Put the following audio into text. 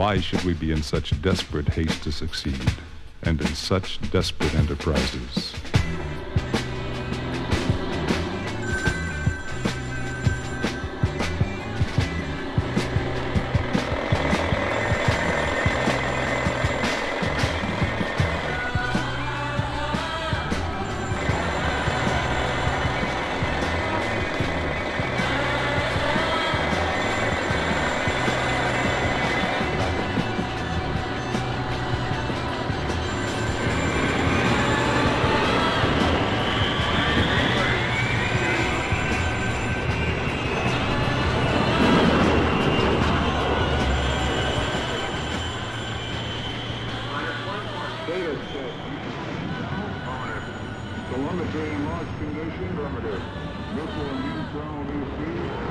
Why should we be in such desperate haste to succeed, and in such desperate enterprises? Telemetry in launch condition, primitive. Missile and internal new speed.